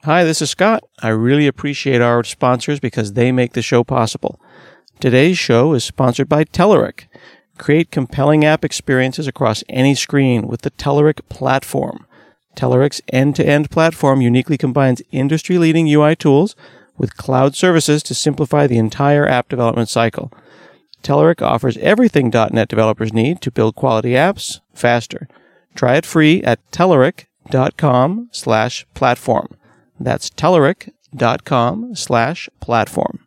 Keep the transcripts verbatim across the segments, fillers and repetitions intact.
Hi, this is Scott. I really appreciate our sponsors because they make the show possible. Today's show is sponsored by Telerik. Create compelling app experiences across any screen with the Telerik platform. Telerik's end-to-end platform uniquely combines industry-leading U I tools with cloud services to simplify the entire app development cycle. Telerik offers everything .dot net developers need to build quality apps faster. Try it free at telerik.com slash platform. That's telerik.com slash platform.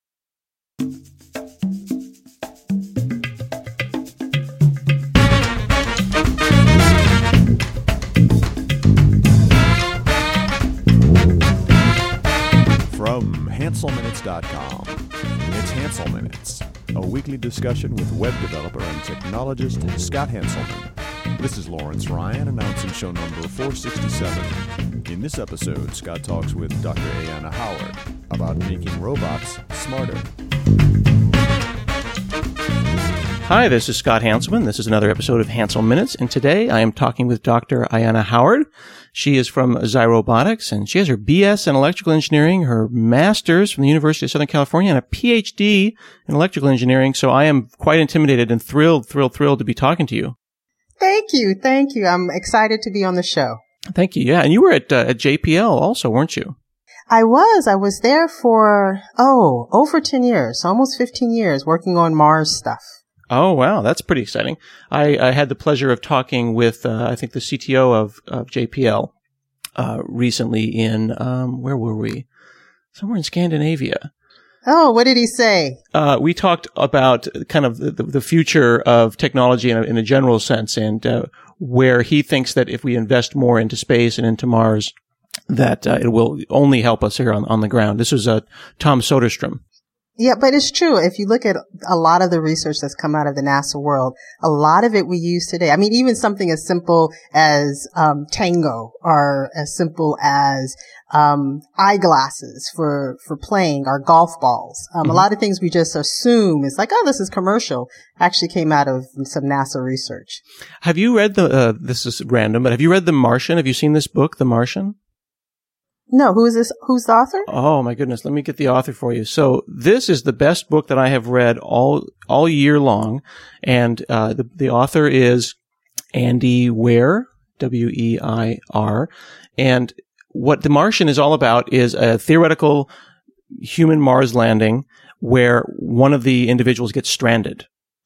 From Hansel Minutes dot com, it's Hansel Minutes, a weekly discussion with web developer and technologist Scott Hanselman. This is Lawrence Ryan announcing show number four sixty-seven. In this episode, Scott talks with Doctor Ayanna Howard about making robots smarter. Hi, this is Scott Hanselman. This is another episode of Hansel Minutes, and today I am talking with Doctor Ayanna Howard. She is from Zyrobotics, and she has her B S in electrical engineering, her master's from the University of Southern California, and a P H D in electrical engineering. So I am quite intimidated and thrilled, thrilled, thrilled to be talking to you. Thank you. Thank you. I'm excited to be on the show. Thank you. Yeah. And you were at, uh, at J P L also, weren't you? I was. I was there for, oh, over ten years, almost fifteen years, working on Mars stuff. Oh, wow. That's pretty exciting. I, I had the pleasure of talking with, uh, I think, the C T O of, of J P L uh, recently in, um, where were we? Somewhere in Scandinavia. Oh, what did he say? Uh, we talked about kind of the, the future of technology in a, in a general sense, and uh, where he thinks that if we invest more into space and into Mars, that uh, it will only help us here on, on the ground. This was uh, Tom Soderstrom. Yeah, but it's true. If you look at a lot of the research that's come out of the NASA world, a lot of it we use today. I mean, even something as simple as um Tango, or as simple as um eyeglasses for for playing, or golf balls. Um mm-hmm. A lot of things we just assume is like, oh, this is commercial, actually came out of some NASA research. Have you read the, uh, this is random, but have you read The Martian? Have you seen this book, The Martian? No, who is this? Who's the author? Oh my goodness. Let me get the author for you. So this is the best book that I have read all, all year long. And, uh, the, the author is Andy Weir, W E I R. And what The Martian is all about is a theoretical human Mars landing where one of the individuals gets stranded.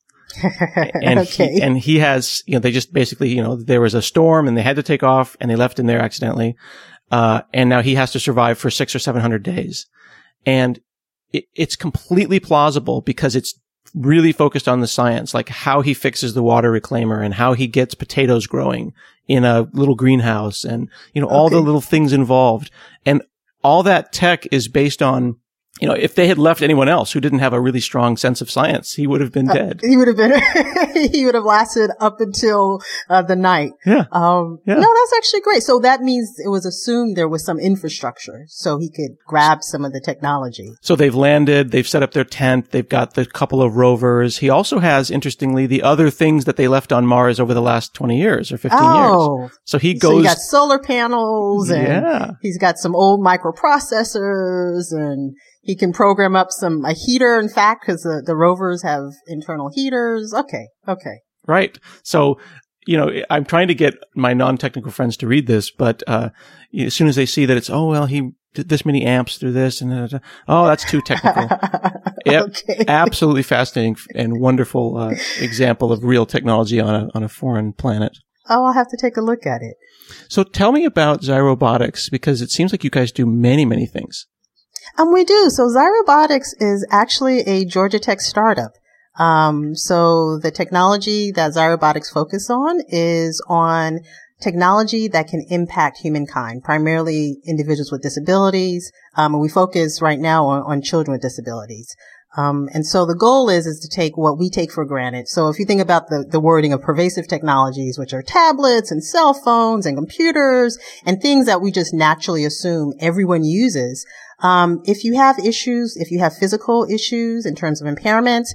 and okay. he, and he has, you know, they just basically, you know, there was a storm and they had to take off and they left him there accidentally. Uh, and now he has to survive for six or seven hundred days. And it, it's completely plausible because it's really focused on the science, like how he fixes the water reclaimer and how he gets potatoes growing in a little greenhouse and, you know, all okay. the little things involved. And all that tech is based on, you know, if they had left anyone else who didn't have a really strong sense of science, he would have been uh, dead. He would have been, he would have lasted up until uh, the night. Yeah. Um, yeah. No, that's actually great. So that means it was assumed there was some infrastructure so he could grab some of the technology. So they've landed, they've set up their tent, they've got the couple of rovers. He also has, interestingly, the other things that they left on Mars over the last twenty years or fifteen oh. years. So he goes. So he got solar panels and yeah. he's got some old microprocessors and he can program up some, a heater, in fact, because the, the rovers have internal heaters. Okay. Okay. Right. So, you know, I'm trying to get my non-technical friends to read this, but, uh, as soon as they see that it's, oh, well, he did this many amps through this and, uh, oh, that's too technical. Yep. Okay. Absolutely fascinating and wonderful, uh, example of real technology on a, on a foreign planet. Oh, I'll have to take a look at it. So tell me about Zyrobotics, because it seems like you guys do many, many things. Um, we do. So Zyrobotics is actually a Georgia Tech startup. Um, so the technology that Zyrobotics focus on is on technology that can impact humankind, primarily individuals with disabilities. Um, and we focus right now on, on children with disabilities. Um, and so the goal is, is to take what we take for granted. So if you think about the, the wording of pervasive technologies, which are tablets and cell phones and computers and things that we just naturally assume everyone uses. Um, if you have issues, if you have physical issues in terms of impairments,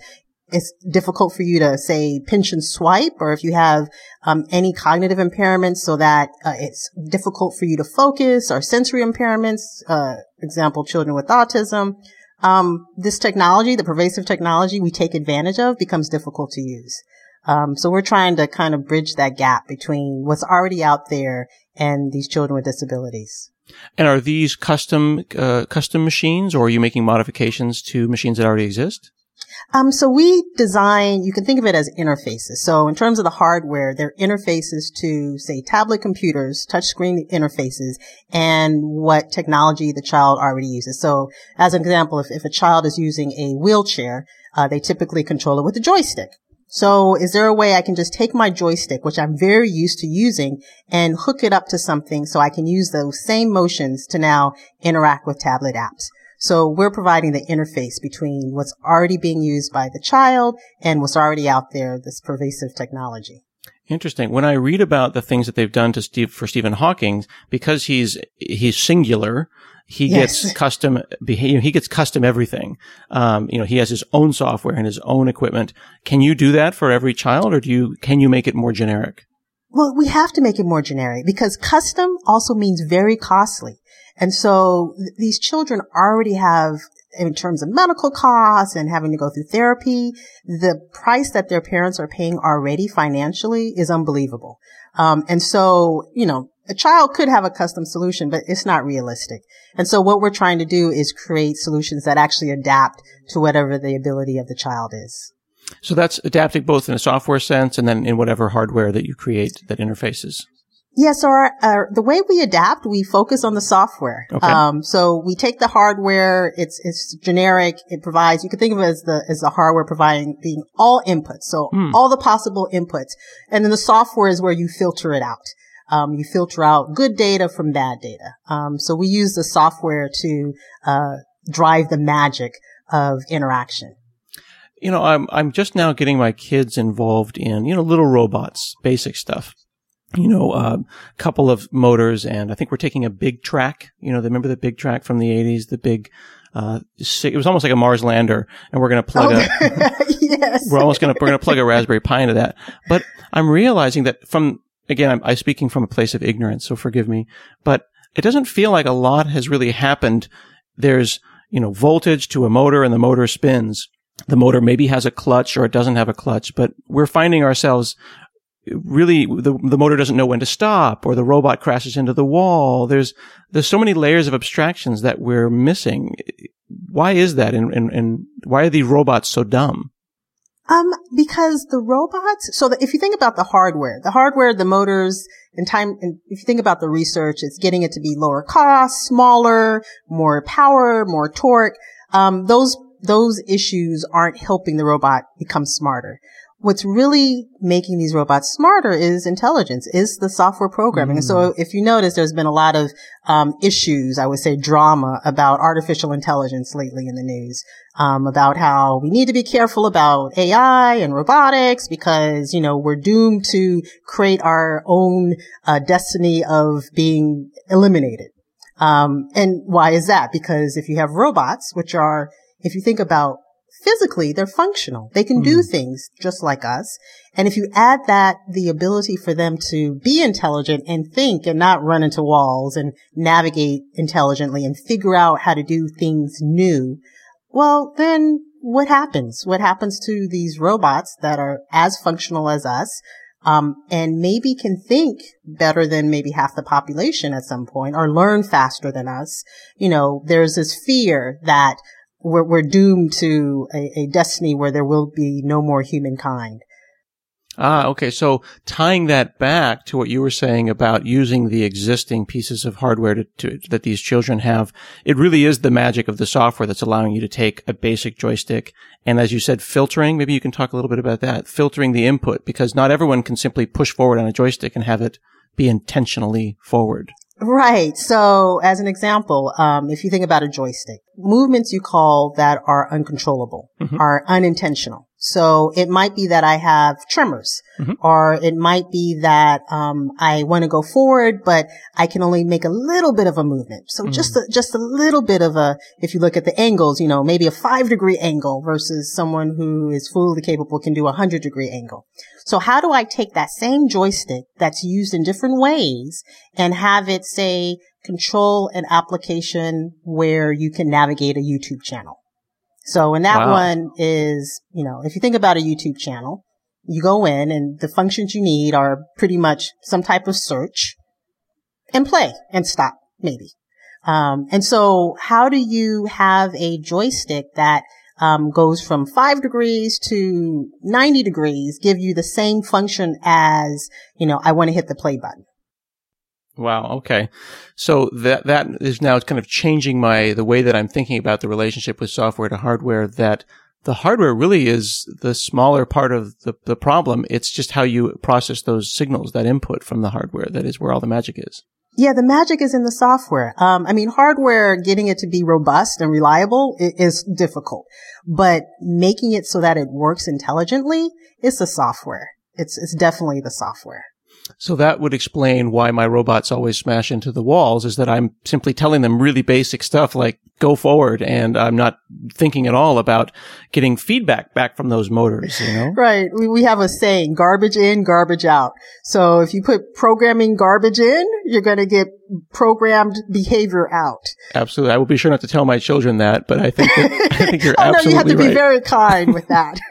it's difficult for you to say pinch and swipe, or if you have um, any cognitive impairments so that uh, it's difficult for you to focus, or sensory impairments, uh, example, children with autism, um, this technology, the pervasive technology we take advantage of, becomes difficult to use. Um, so we're trying to kind of bridge that gap between what's already out there and these children with disabilities. And are these custom uh, custom machines, or are you making modifications to machines that already exist? Um, so we design, you can think of it as interfaces. So in terms of the hardware, they're interfaces to, say, tablet computers, touchscreen interfaces, and what technology the child already uses. So as an example, if, if a child is using a wheelchair, uh, they typically control it with a joystick. So is there a way I can just take my joystick, which I'm very used to using, and hook it up to something so I can use those same motions to now interact with tablet apps? So we're providing the interface between what's already being used by the child and what's already out there, this pervasive technology. Interesting. When I read about the things that they've done to Steve, for Stephen Hawking, because he's, he's singular, he Yes. gets custom behavior, he gets custom everything. Um, you know, he has his own software and his own equipment. Can you do that for every child, or do you, can you make it more generic? Well, we have to make it more generic because custom also means very costly. And so th- these children already have, in terms of medical costs and having to go through therapy, the price that their parents are paying already financially is unbelievable. Um, and so, you know, a child could have a custom solution, but it's not realistic. And so what we're trying to do is create solutions that actually adapt to whatever the ability of the child is. So that's adapting both in a software sense and then in whatever hardware that you create that interfaces. Yeah, so our, our, the way we adapt, we focus on the software. Okay. Um, so we take the hardware, it's, it's generic, it provides, you can think of it as the, as the hardware providing being all inputs. So Mm. all the possible inputs. And then the software is where you filter it out. Um, you filter out good data from bad data. Um, so we use the software to, uh, drive the magic of interaction. You know, I'm, I'm just now getting my kids involved in, you know, little robots, basic stuff. You know, a uh, couple of motors, and I think we're taking a big track. You know, remember the big track from the eighties, the big, uh, it was almost like a Mars lander, and we're going to plug oh, a, yes. we're almost going to, we're going to plug a Raspberry Pi into that. But I'm realizing that from, again, I'm, I'm speaking from a place of ignorance, so forgive me, but it doesn't feel like a lot has really happened. There's, you know, voltage to a motor, and the motor spins. The motor maybe has a clutch or it doesn't have a clutch, but we're finding ourselves really, the, the motor doesn't know when to stop, or the robot crashes into the wall. There's, there's so many layers of abstractions that we're missing. Why is that? And, and, and why are these robots so dumb? Um, because the robots, so that if you think about the hardware, the hardware, the motors, and time, and if you think about the research, it's getting it to be lower cost, smaller, more power, more torque. Um, those, those issues aren't helping the robot become smarter. What's really making these robots smarter is intelligence, is the software programming. Mm. And so if you notice, there's been a lot of um issues, I would say drama, about artificial intelligence lately in the news, um, about how we need to be careful about A I and robotics because, you know, we're doomed to create our own uh, destiny of being eliminated. Um, and why is that? Because if you have robots, which are, if you think about physically, they're functional. They can mm. do things just like us. And if you add that, the ability for them to be intelligent and think and not run into walls and navigate intelligently and figure out how to do things new, well, then what happens? What happens to these robots that are as functional as us, um, and maybe can think better than maybe half the population at some point, or learn faster than us? You know, there's this fear that We're, we're doomed to a, a destiny where there will be no more humankind. Ah, okay. So tying that back to what you were saying about using the existing pieces of hardware to, to, that these children have, it really is the magic of the software that's allowing you to take a basic joystick and, as you said, filtering. Maybe you can talk a little bit about that, filtering the input, because not everyone can simply push forward on a joystick and have it be intentionally forward. Right. So as an example, um, if you think about a joystick, movements you call that are uncontrollable, mm-hmm. are unintentional. So it might be that I have tremors, mm-hmm. or it might be that um I want to go forward, but I can only make a little bit of a movement. So mm-hmm. just a, just a little bit of a, if you look at the angles, you know, maybe a five degree angle versus someone who is fully capable can do a hundred degree angle. So how do I take that same joystick that's used in different ways and have it say control an application where you can navigate a YouTube channel? So, and that wow. one is, you know, if you think about a YouTube channel, you go in and the functions you need are pretty much some type of search and play and stop, maybe. Um, and so how do you have a joystick that um, goes from five degrees to ninety degrees, give you the same function as, you know, I want to hit the play button? Wow. Okay. So that, that is now kind of changing my, the way that I'm thinking about the relationship with software to hardware, that the hardware really is the smaller part of the, the problem. It's just how you process those signals, that input from the hardware, that is where all the magic is. Yeah, the magic is in the software. Um, I mean, hardware, getting it to be robust and reliable is difficult, but making it so that it works intelligently is the software. It's, it's definitely the software. So that would explain why my robots always smash into the walls, is that I'm simply telling them really basic stuff like go forward, and I'm not thinking at all about getting feedback back from those motors, you know? Right. We, we have a saying, garbage in, garbage out. So if you put programming garbage in, you're going to get programmed behavior out. Absolutely. I will be sure not to tell my children that, but I think that, I think you're oh, absolutely right. No, you have to right. be very kind with that.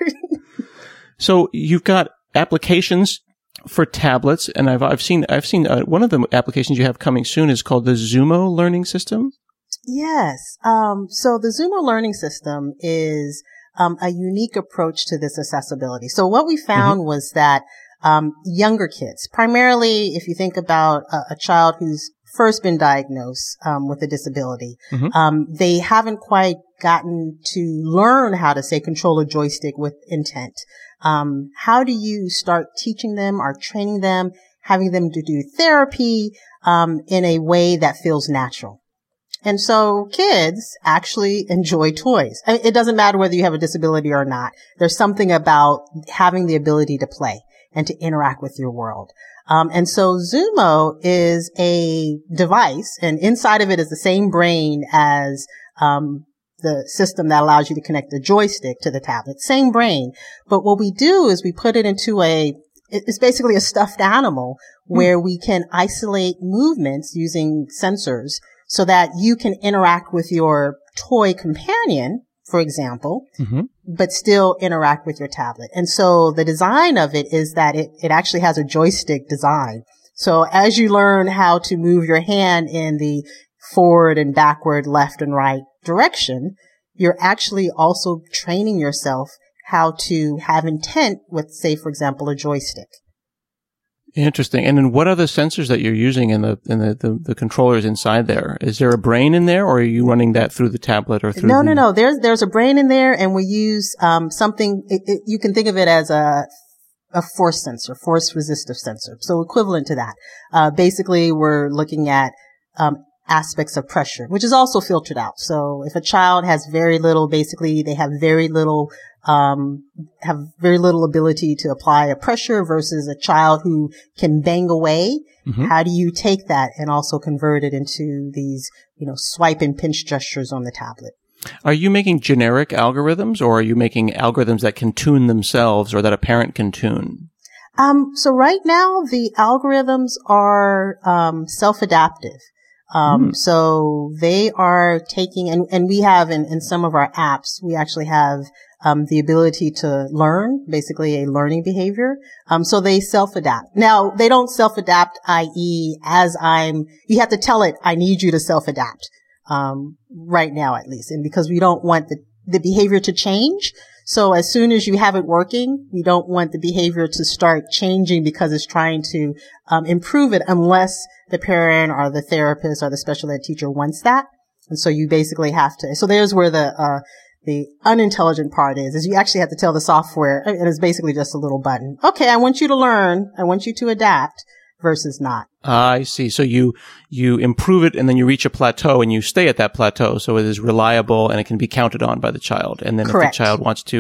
So you've got applications for tablets, and I've I've seen I've seen uh, one of the applications you have coming soon is called the Zumo Learning System. Yes. Um, so the Zumo Learning System is um, a unique approach to this accessibility. So what we found mm-hmm. was that um, younger kids, primarily if you think about a, a child who's first been diagnosed um, with a disability, mm-hmm. um, they haven't quite gotten to learn how to, say, control a joystick with intent. Um, how do you start teaching them or training them, having them to do therapy, um, in a way that feels natural? And so kids actually enjoy toys. I mean, it doesn't matter whether you have a disability or not. There's something about having the ability to play and to interact with your world. Um, and so Zumo is a device, and inside of it is the same brain as, um, the system that allows you to connect the joystick to the tablet. Same brain. But what we do is we put it into a, it's basically a stuffed animal where mm. we can isolate movements using sensors so that you can interact with your toy companion, for example, mm-hmm. but still interact with your tablet. And so the design of it is that it, it actually has a joystick design. So as you learn how to move your hand in the forward and backward, left and right direction, you're actually also training yourself how to have intent with, say, for example, a joystick. Interesting. And then what are the sensors that you're using in the in the, the, the controllers inside there? Is there a brain in there, or are you running that through the tablet or through No, the... no, no. There's there's a brain in there, and we use um something, it, it, you can think of it as a a force sensor, force resistive sensor. So equivalent to that. Uh basically, we're looking at um aspects of pressure, which is also filtered out. So if a child has very little, basically they have very little, um, have very little ability to apply a pressure versus a child who can bang away. Mm-hmm. How do you take that and also convert it into these, you know, swipe and pinch gestures on the tablet? Are you making generic algorithms, or are you making algorithms that can tune themselves or that a parent can tune? Um, so right now the algorithms are, um, self-adaptive. Um, mm. so they are taking, and, and we have in, in some of our apps, we actually have, um, the ability to learn, basically a learning behavior. Um, so they self-adapt. Now, they don't self-adapt, that is, as I'm, you have to tell it, I need you to self-adapt, um, right now at least. And because we don't want the, the behavior to change. So as soon as you have it working, we don't want the behavior to start changing because it's trying to, um, improve it unless the parent or the therapist or the special ed teacher wants that. And so you basically have to, so there's where the, uh, the unintelligent part is, is you actually have to tell the software, and it's basically just a little button. Okay, I want you to learn. I want you to adapt versus not. I see. So you, you improve it and then you reach a plateau and you stay at that plateau. So it is reliable and it can be counted on by the child. And then Correct. If the child wants to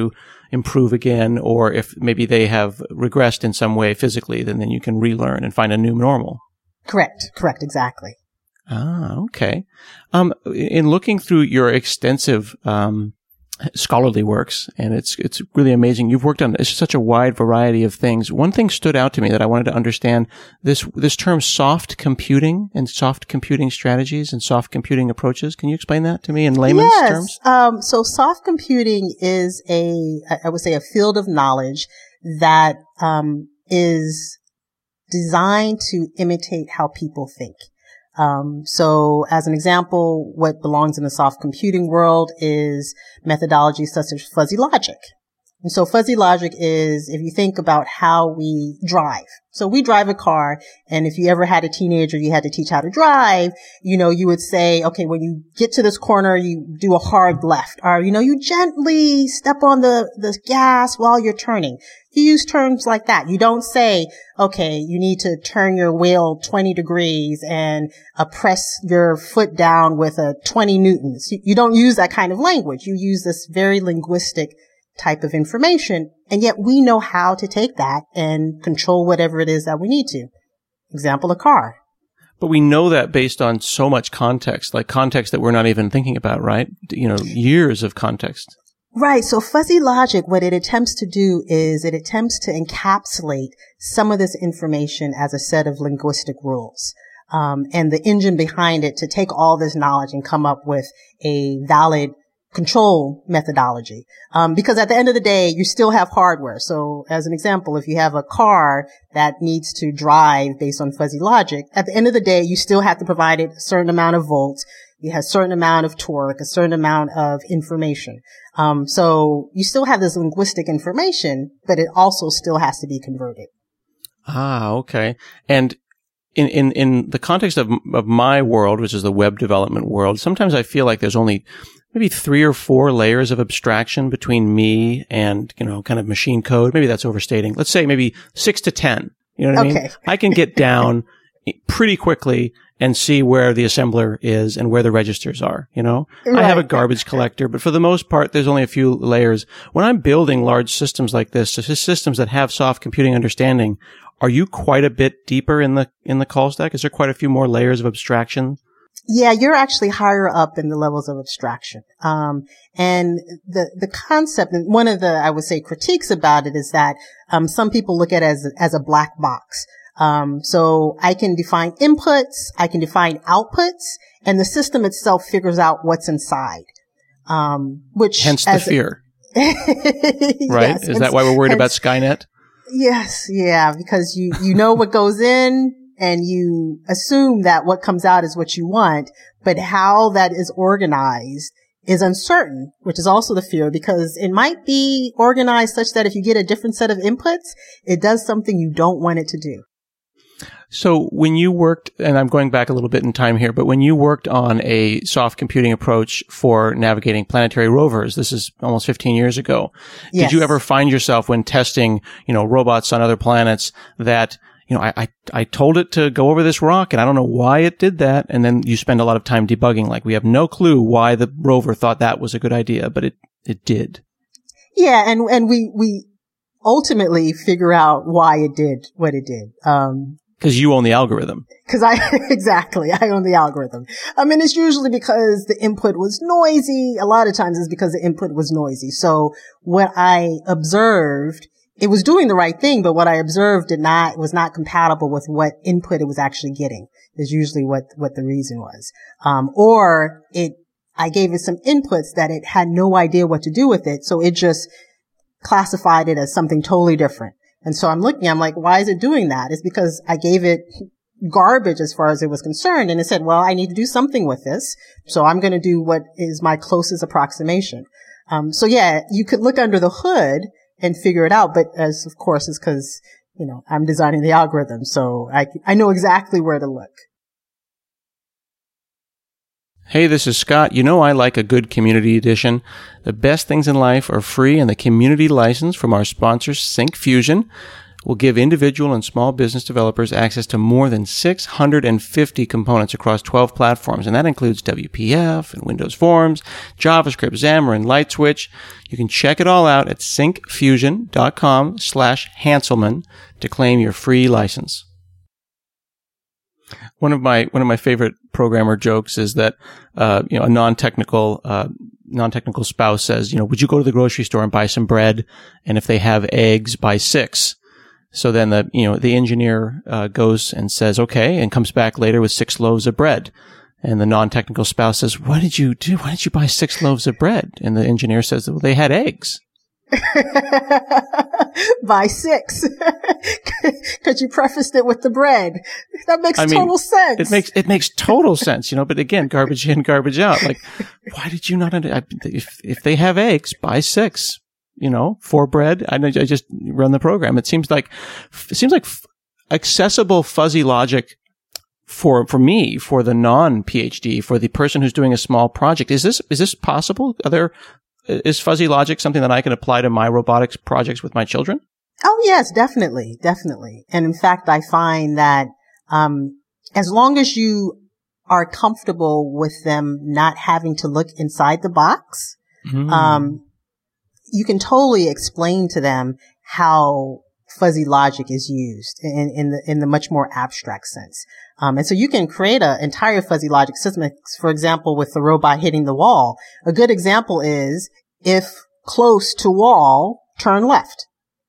improve again, or if maybe they have regressed in some way physically, then, then you can relearn and find a new normal. Correct. Correct. Exactly. Ah, okay. Um, in looking through your extensive, um, scholarly works, and it's it's really amazing. You've worked on it's such a wide variety of things. One thing stood out to me that I wanted to understand, this this term soft computing and soft computing strategies and soft computing approaches. Can you explain that to me in layman's yes. terms? Um, so soft computing is a, I would say, a field of knowledge that um, is designed to imitate how people think. Um, so as an example, what belongs in the soft computing world is methodologies such as fuzzy logic. And so fuzzy logic is, if you think about how we drive. So we drive a car, and if you ever had a teenager you had to teach how to drive, you know, you would say, okay, when you get to this corner, you do a hard left, or, you know, you gently step on the, the gas while you're turning. You use terms like that. You don't say, okay, you need to turn your wheel twenty degrees and uh, press your foot down with a twenty newtons. You, you don't use that kind of language. You use this very linguistic type of information, and yet we know how to take that and control whatever it is that we need to. Example, a car. But we know that based on so much context, like context that we're not even thinking about, right? You know, years of context. Right. So fuzzy logic, what it attempts to do is it attempts to encapsulate some of this information as a set of linguistic rules. Um, and the engine behind it to take all this knowledge and come up with a valid control methodology. Um, because at the end of the day, you still have hardware. So as an example, if you have a car that needs to drive based on fuzzy logic, at the end of the day, you still have to provide it a certain amount of volts. You have a certain amount of torque, a certain amount of information. Um, so you still have this linguistic information, but it also still has to be converted. Ah, okay. And in, in, in the context of, of my world, which is the web development world, sometimes I feel like there's only maybe three or four layers of abstraction between me and, you know, kind of machine code. Maybe that's overstating. Let's say maybe six to ten. You know what I Okay. mean? I can get down pretty quickly and see where the assembler is and where the registers are, you know? Right. I have a garbage collector, but for the most part, there's only a few layers. When I'm building large systems like this, systems that have soft computing understanding, are you quite a bit deeper in the, in the call stack? Is there quite a few more layers of abstraction? Yeah, you're actually higher up in the levels of abstraction. Um, and the, the concept, and one of the, I would say, critiques about it is that, um, some people look at it as, as a black box. Um, so I can define inputs, I can define outputs, and the system itself figures out what's inside. Um, which hence the fear, a, right? Yes, is hence, that why we're worried hence, about Skynet? Yes, yeah, because you you know what goes in, and you assume that what comes out is what you want, but how that is organized is uncertain, which is also the fear, because it might be organized such that if you get a different set of inputs, it does something you don't want it to do. So when you worked, and I'm going back a little bit in time here, but when you worked on a soft computing approach for navigating planetary rovers, this is almost fifteen years ago. Yes. Did you ever find yourself when testing, you know, robots on other planets that, you know, I, I, I told it to go over this rock and I don't know why it did that. And then you spend a lot of time debugging, like we have no clue why the rover thought that was a good idea, but it, it did. Yeah. And, and we, we ultimately figure out why it did what it did. Um, Cause you own the algorithm. Cause I, exactly, I own the algorithm. I mean, it's usually because the input was noisy. A lot of times it's because the input was noisy. So what I observed, it was doing the right thing, but what I observed did not, was not compatible with what input it was actually getting, is usually what, what the reason was. Um, or it, I gave it some inputs that it had no idea what to do with it. So it just classified it as something totally different. And so I'm looking, I'm like, why is it doing that? It's because I gave it garbage as far as it was concerned. And it said, well, I need to do something with this. So I'm going to do what is my closest approximation. Um, so yeah, you could look under the hood and figure it out. But as of course, it's because, you know, I'm designing the algorithm. So I, I know exactly where to look. Hey, this is Scott. You know I like a good community edition. The best things in life are free and the community license from our sponsor, Syncfusion. will give individual and small business developers access to more than six hundred fifty components across twelve platforms, and that includes W P F and Windows Forms, JavaScript, Xamarin, LightSwitch. You can check it all out at syncfusion.com slash Hanselman to claim your free license. One of my one of my favorite programmer jokes is that uh, you know a non-technical uh, non-technical spouse says, you know, would you go to the grocery store and buy some bread? And if they have eggs, buy six. So then the you know the engineer uh, goes and says okay, and comes back later with six loaves of bread. And the non-technical spouse says, "What did you do? Why did you buy six loaves of bread?" And the engineer says, "Well, they had eggs." Buy six, because you prefaced it with the bread. That makes I mean, total sense. It makes it makes total sense, you know. But again, garbage in, garbage out. Like, why did you not? Under- if if they have eggs, buy six. You know, for bread. I know. I just run the program. It seems like it seems like accessible fuzzy logic for for me, for the non-PhD, for the person who's doing a small project. Is this is this possible? Are there Is fuzzy logic something that I can apply to my robotics projects with my children? Oh, yes, definitely. Definitely. And in fact, I find that, um, as long as you are comfortable with them not having to look inside the box, mm. um, you can totally explain to them how fuzzy logic is used in, in the, in the much more abstract sense. Um, and so you can create an entire fuzzy logic system. For example, with the robot hitting the wall, a good example is if close to wall, turn left.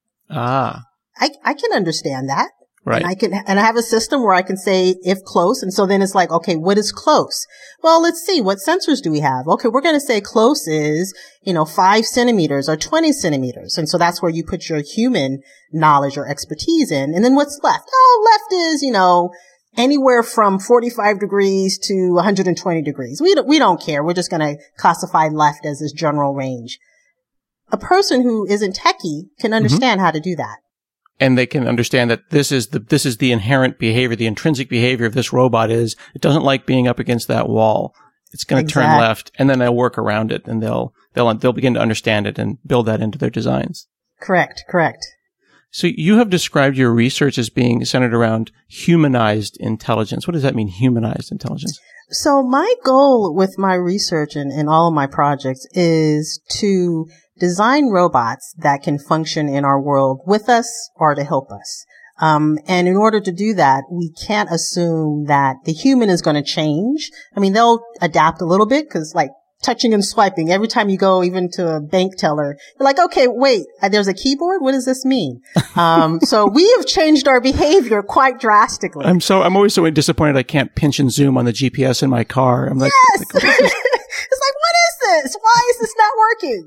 Ah, I, I can understand that. Right. And I can, and I have a system where I can say if close. And so then it's like, okay, what is close? Well, let's see. What sensors do we have? Okay. We're going to say close is, you know, five centimeters or twenty centimeters. And so that's where you put your human knowledge or expertise in. And then what's left? Oh, left is, you know, anywhere from forty-five degrees to one hundred twenty degrees. We don't, we don't care. We're just going to classify left as this general range. A person who isn't techie can understand mm-hmm. how to do that. And they can understand that this is the, this is the inherent behavior, the intrinsic behavior of this robot is it doesn't like being up against that wall. It's going to exactly. turn left, and then they'll work around it, and they'll, they'll, they'll begin to understand it and build that into their designs. Correct. Correct. So you have described your research as being centered around humanized intelligence. What does that mean, humanized intelligence? So my goal with my research and, and all of my projects is to design robots that can function in our world with us or to help us. Um, and in order to do that, we can't assume that the human is going to change. I mean, they'll adapt a little bit because like touching and swiping, every time you go even to a bank teller, you're like, okay, wait, there's a keyboard? What does this mean? Um, so we have changed our behavior quite drastically. I'm so, I'm always so disappointed I can't pinch and zoom on the G P S in my car. I'm like, yes! Like, it's like, what is this? Why is this not working?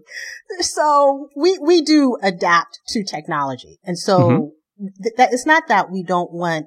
So we, we do adapt to technology. And so mm-hmm. th- that it's not that we don't want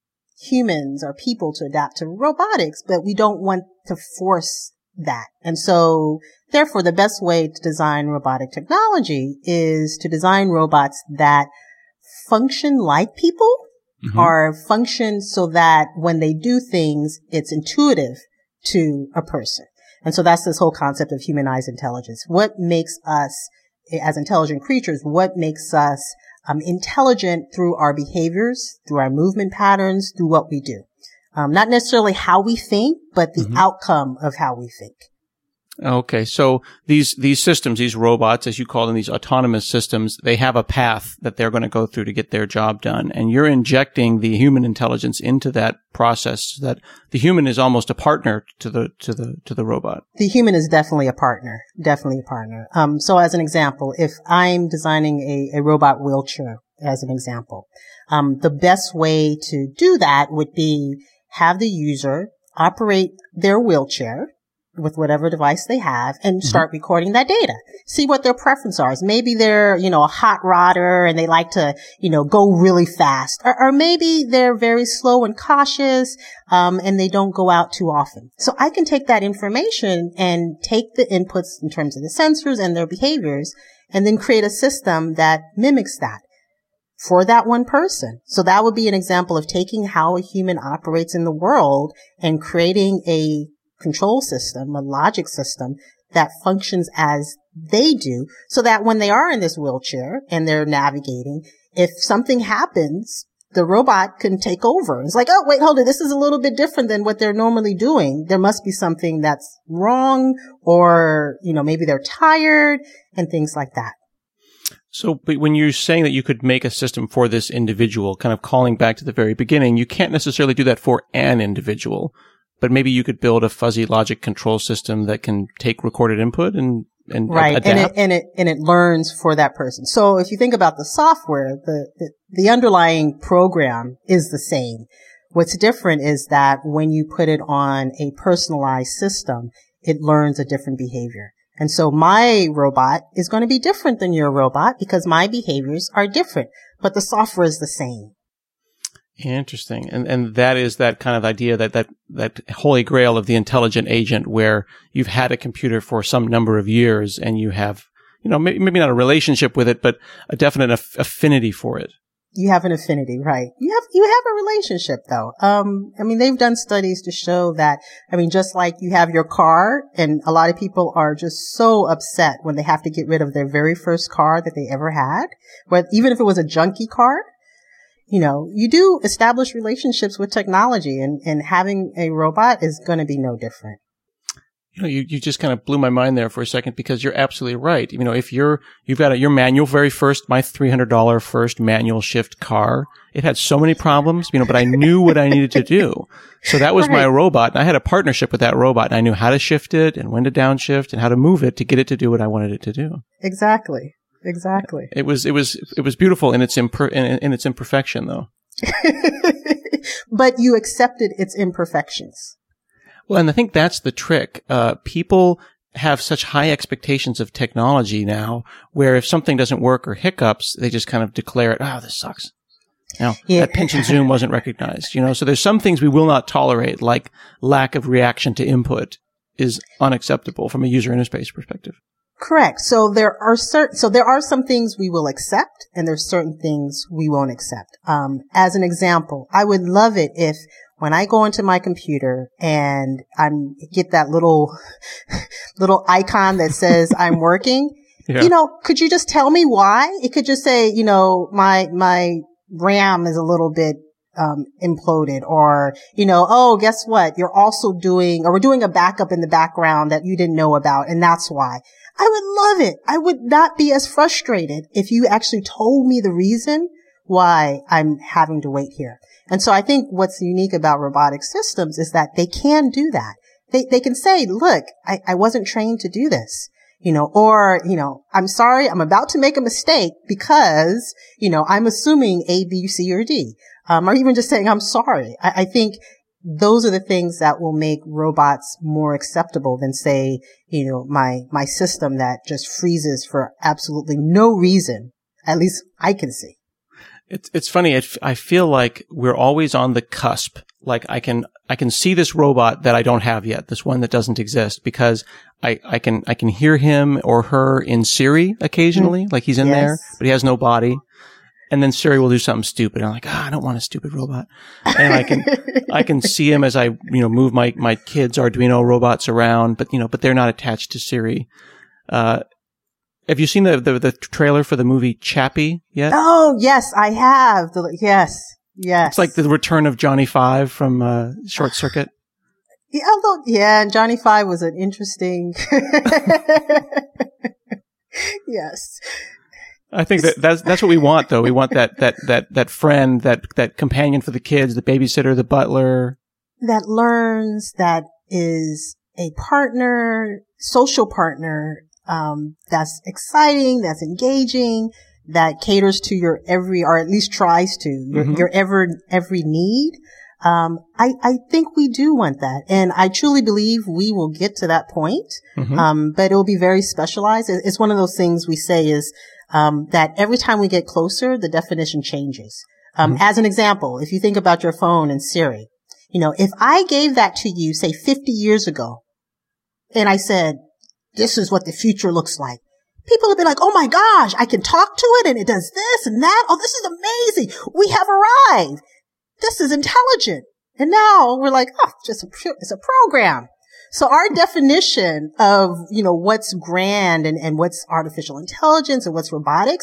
humans or people to adapt to robotics, but we don't want to force that. And so therefore the best way to design robotic technology is to design robots that function like people mm-hmm. or function so that when they do things, it's intuitive to a person. And so that's this whole concept of humanized intelligence. What makes us as intelligent creatures, what makes us um, intelligent through our behaviors, through our movement patterns, through what we do. Um, not necessarily how we think, but the mm-hmm. outcome of how we think. Okay. So these, these systems, these robots, as you call them, these autonomous systems, they have a path that they're going to go through to get their job done. And you're injecting the human intelligence into that process so that the human is almost a partner to the, to the, to the robot. The human is definitely a partner, definitely a partner. Um, so as an example, if I'm designing a, a robot wheelchair, as an example, um, the best way to do that would be have the user operate their wheelchair with whatever device they have and start mm-hmm. recording that data. See what their preference are. Maybe they're, you know, a hot rodder and they like to, you know, go really fast. Or, or maybe they're very slow and cautious, um, and they don't go out too often. So I can take that information and take the inputs in terms of the sensors and their behaviors and then create a system that mimics that for that one person. So that would be an example of taking how a human operates in the world and creating a control system, a logic system that functions as they do so that when they are in this wheelchair and they're navigating, if something happens, the robot can take over. It's like, oh, wait, hold it. This is a little bit different than what they're normally doing. There must be something that's wrong, or, you know, maybe they're tired and things like that. So but when you're saying that you could make a system for this individual, kind of calling back to the very beginning, you can't necessarily do that for an individual, but maybe you could build a fuzzy logic control system that can take recorded input and and right. adapt. And it, and it, and it learns for that person. So if you think about the software, the, the, the underlying program is the same. What's different is that when you put it on a personalized system, it learns a different behavior. And so my robot is going to be different than your robot because my behaviors are different, but the software is the same. Interesting. And and that is that kind of idea, that, that, that holy grail of the intelligent agent, where you've had a computer for some number of years and you have, you know, maybe, maybe not a relationship with it, but a definite aff- affinity for it. You have an affinity, right? You have, you have a relationship though. Um, I mean, they've done studies to show that, I mean, just like you have your car, and a lot of people are just so upset when they have to get rid of their very first car that they ever had, but even if it was a junky car, you know, you do establish relationships with technology, and, and having a robot is going to be no different. You know, you, you just kind of blew my mind there for a second, because you're absolutely right. You know, if you're, you've got a, your manual very first, my three hundred dollars first manual shift car, it had so many problems, you know, but I knew what I needed to do. So that was right. My robot, and I had a partnership with that robot, and I knew how to shift it and when to downshift and how to move it to get it to do what I wanted it to do. Exactly. Exactly. It was, it was, it was beautiful in its imper, in, in its imperfection though. But you accepted its imperfections. Well, and I think that's the trick. Uh, people have such high expectations of technology now, where if something doesn't work or hiccups, they just kind of declare it, oh, this sucks. Now, yeah. That pinch and zoom wasn't recognized, you know, so there's some things we will not tolerate, like lack of reaction to input is unacceptable from a user interface perspective. Correct. So there are certain, so there are some things we will accept, and there's certain things we won't accept. Um, as an example, I would love it if when I go into my computer and I'm get that little, little icon that says I'm working, yeah. you know, could you just tell me why? It could just say, you know, my, my RAM is a little bit Um, imploded, or, you know, oh, guess what? You're also doing, or we're doing a backup in the background that you didn't know about, and that's why. I would love it. I would not be as frustrated if you actually told me the reason why I'm having to wait here. And so I think what's unique about robotic systems is that they can do that. They, they can say, look, I, I wasn't trained to do this. You know, or, you know, I'm sorry, I'm about to make a mistake because, you know, I'm assuming A, B, C, or D. Um, or even just saying, I'm sorry. I, I think those are the things that will make robots more acceptable than, say, you know, my, my system that just freezes for absolutely no reason. At least I can see. It's, it's funny. It, I feel like we're always on the cusp. Like I can, I can see this robot that I don't have yet, this one that doesn't exist, because I, I can, I can hear him or her in Siri occasionally, mm-hmm. like he's in yes. there, but he has no body. And then Siri will do something stupid. I'm like, ah, oh, I don't want a stupid robot. And I can, I can see him as I, you know, move my, my kids' Arduino robots around, but, you know, but they're not attached to Siri. Uh, have you seen the, the, the trailer for the movie Chappie yet? Oh, yes, I have. The, yes, yes. It's like the return of Johnny Five from, uh, Short Circuit. Yeah, although, yeah, and Johnny Five was an interesting, yes. I think that that's, that's what we want, though. We want that, that, that, that friend, that, that companion for the kids, the babysitter, the butler. That learns, that is a partner, social partner, um, that's exciting, that's engaging, that caters to your every, or at least tries to, your, mm-hmm. your ever, every need. Um, I, I think we do want that. And I truly believe we will get to that point. Mm-hmm. Um, but it will be very specialized. It's one of those things we say is, um, that every time we get closer, the definition changes. Um, mm-hmm. As an example, if you think about your phone and Siri, you know, if I gave that to you, say fifty years ago, and I said, this is what the future looks like, people would be like, oh my gosh, I can talk to it and it does this and that. Oh, this is amazing. We have arrived. This is intelligent. And now we're like, oh, just a, it's a program. So our definition of, you know, what's grand and, and what's artificial intelligence and what's robotics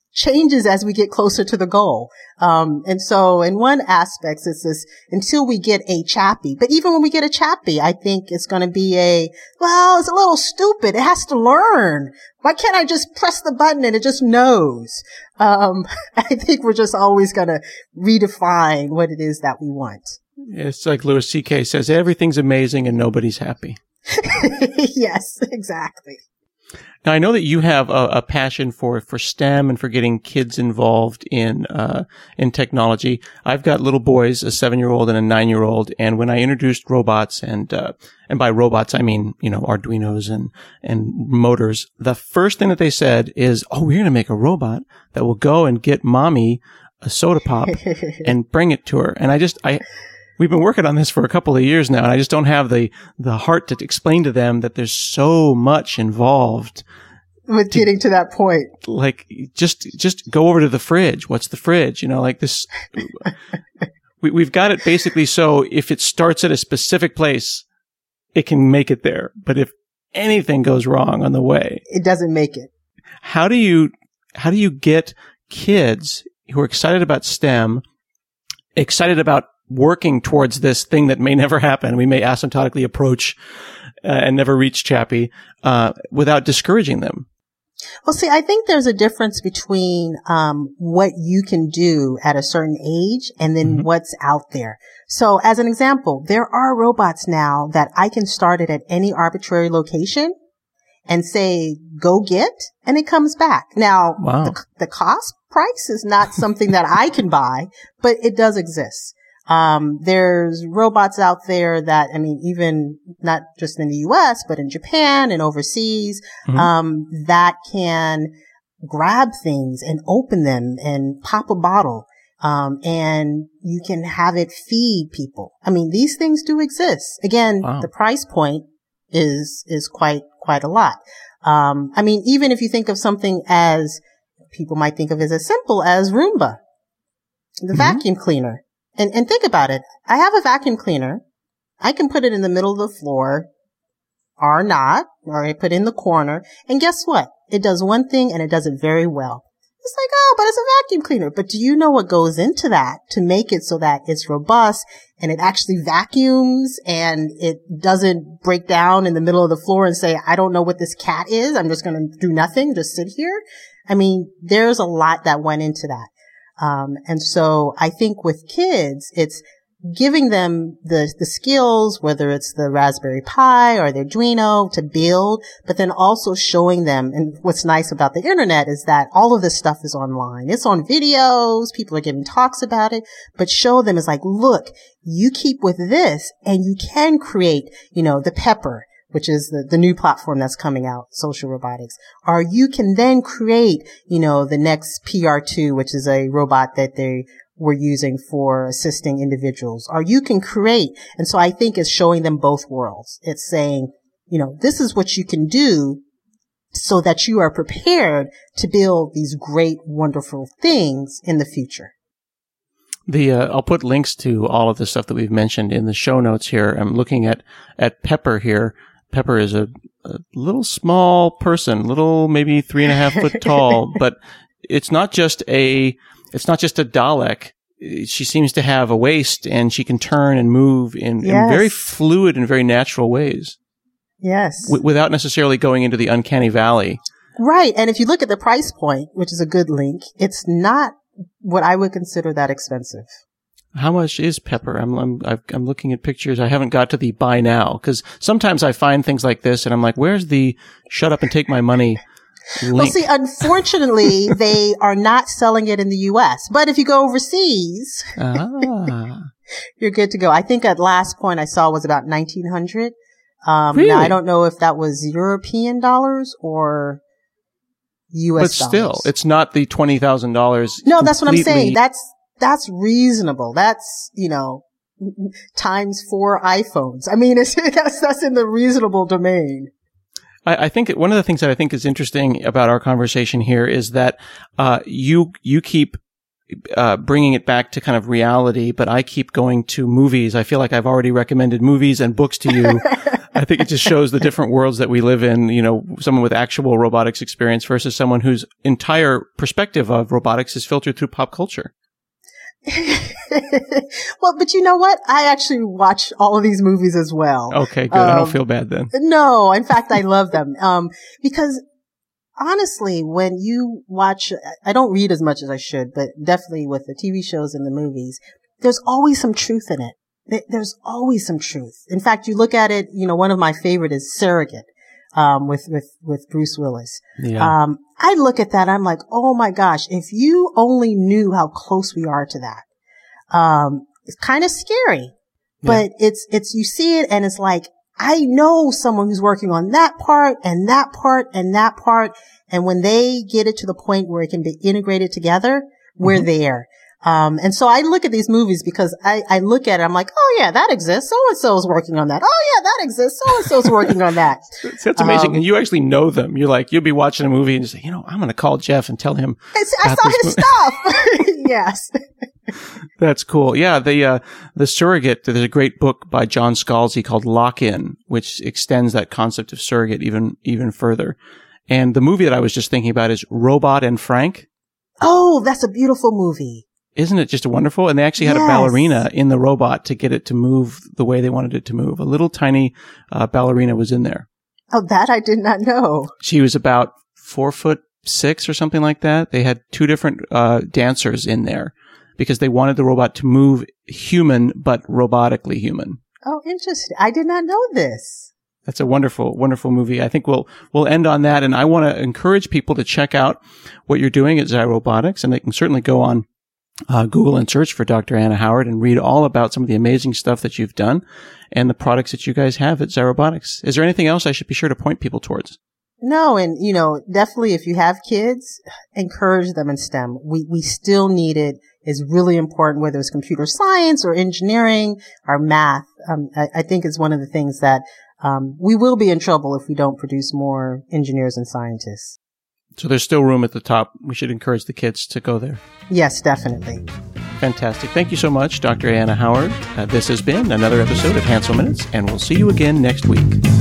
changes as we get closer to the goal. Um, and so in one aspect, it's this, until we get a Chappie, but even when we get a Chappie, I think it's going to be a, well, it's a little stupid. It has to learn. Why can't I just press the button and it just knows? Um, I think we're just always going to redefine what it is that we want. It's like Louis C K says, everything's amazing and nobody's happy. Yes, exactly. Now, I know that you have a, a passion for, for STEM and for getting kids involved in, uh, in technology. I've got little boys, a seven-year-old and a nine-year-old. And when I introduced robots and, uh, and by robots, I mean, you know, Arduinos and, and motors, the first thing that they said is, oh, we're going to make a robot that will go and get mommy a soda pop and bring it to her. And I just, I, we've been working on this for a couple of years now, and I just don't have the, the heart to explain to them that there's so much involved with getting to, to that point. Like, just, just go over to the fridge. What's the fridge? You know, like this, we, we've got it basically so if it starts at a specific place, it can make it there. But if anything goes wrong on the way, it doesn't make it. How do you, how do you get kids who are excited about STEM, excited about working towards this thing that may never happen? We may asymptotically approach uh, and never reach Chappie, uh, without discouraging them. Well, see, I think there's a difference between um what you can do at a certain age and then mm-hmm. what's out there. So as an example, there are robots now that I can start it at any arbitrary location and say, go get, and it comes back. Now, wow. the, the cost price is not something that I can buy, but it does exist. Um, there's robots out there that, I mean, even not just in the U S, but in Japan and overseas, mm-hmm. um, that can grab things and open them and pop a bottle. Um, and you can have it feed people. I mean, these things do exist. Again, wow. the price point is, is quite, quite a lot. Um, I mean, even if you think of something as people might think of as as simple as Roomba, the mm-hmm. vacuum cleaner. And, and think about it. I have a vacuum cleaner. I can put it in the middle of the floor or not, or I put it in the corner. And guess what? It does one thing and it does it very well. It's like, oh, but it's a vacuum cleaner. But do you know what goes into that to make it so that it's robust and it actually vacuums and it doesn't break down in the middle of the floor and say, I don't know what this cat is. I'm just going to do nothing, just sit here. I mean, there's a lot that went into that. Um, and so I think with kids, it's giving them the, the skills, whether it's the Raspberry Pi or the Arduino to build, but then also showing them. And what's nice about the internet is that all of this stuff is online. It's on videos. People are giving talks about it, but show them is like, look, you keep with this and you can create, you know, the Pepper, which is the, the new platform that's coming out, Social Robotics. Or you can then create, you know, the next P R two, which is a robot that they were using for assisting individuals. Or you can create. And so I think it's showing them both worlds. It's saying, you know, this is what you can do so that you are prepared to build these great, wonderful things in the future. The uh, I'll put links to all of the stuff that we've mentioned in the show notes here. I'm looking at, at Pepper here. Pepper is a, a little small person, little maybe three and a half foot tall, but it's not just a, it's not just a Dalek. She seems to have a waist and she can turn and move in, yes. in very fluid and very natural ways. Yes. W- without necessarily going into the uncanny valley. Right. And if you look at the price point, which is a good link, it's not what I would consider that expensive. How much is Pepper? I'm, I'm, I'm looking at pictures. I haven't got to the buy now because sometimes I find things like this and I'm like, where's the shut up and take my money link? Well, see, unfortunately, they are not selling it in the U S, but if you go overseas, ah. you're good to go. I think at last point I saw was about nineteen hundred. Um, really? Now I don't know if that was European dollars or U S dollars. But still, dollars. It's not the twenty thousand dollars. No, that's what I'm saying. That's, That's reasonable. That's, you know, times four iPhones. I mean, it's, that's, that's in the reasonable domain. I, I think one of the things that I think is interesting about our conversation here is that, uh, you, you keep, uh, bringing it back to kind of reality, but I keep going to movies. I feel like I've already recommended movies and books to you. I think it just shows the different worlds that we live in, you know, someone with actual robotics experience versus someone whose entire perspective of robotics is filtered through pop culture. Well, but you know what? I actually watch all of these movies as well. Okay, good. Um, I don't feel bad then. No, in fact, I love them. Um, because honestly, when you watch, I don't read as much as I should, but definitely with the T V shows and the movies, there's always some truth in it. There's always some truth. In fact, you look at it, you know, one of my favorite is Surrogate, um, with, with, with Bruce Willis. Yeah. Um, I look at that, I'm like, oh my gosh, if you only knew how close we are to that. Um, it's kind of scary, but yeah. it's, it's, you see it and it's like, I know someone who's working on that part and that part and that part. And when they get it to the point where it can be integrated together, we're mm-hmm. there. Um, and so I look at these movies because I, I look at it, I'm like, oh yeah, that exists. So-and-so is working on that. Oh yeah, that exists. So-and-so is working on that. That's amazing. Um, and you actually know them. You're like, you'll be watching a movie and you say, you know, I'm going to call Jeff and tell him. I, I saw his stuff. Yes. That's cool. Yeah. The, uh, the Surrogate, there's a great book by John Scalzi called Lock In, which extends that concept of surrogate even, even further. And the movie that I was just thinking about is Robot and Frank. Oh, that's a beautiful movie. Isn't it just wonderful? And they actually had yes. a ballerina in the robot to get it to move the way they wanted it to move. A little tiny uh, ballerina was in there. Oh, that I did not know. She was about four foot six or something like that. They had two different uh, dancers in there because they wanted the robot to move human, but robotically human. Oh, interesting. I did not know this. That's a wonderful, wonderful movie. I think we'll, we'll end on that. And I want to encourage people to check out what you're doing at Zyrobotics, and they can certainly go on Uh, Google and search for Doctor Anna Howard and read all about some of the amazing stuff that you've done and the products that you guys have at Zyrobotics. Is there anything else I should be sure to point people towards? No, and you know, definitely if you have kids, encourage them in STEM. We we still need it. It's really important, whether it's computer science or engineering or math. Um, I, I think it's one of the things that um, we will be in trouble if we don't produce more engineers and scientists. So there's still room at the top. We should encourage the kids to go there. Yes, definitely. Fantastic. Thank you so much, Doctor Anna Howard. Uh, this has been another episode of Hansel Minutes, and we'll see you again next week.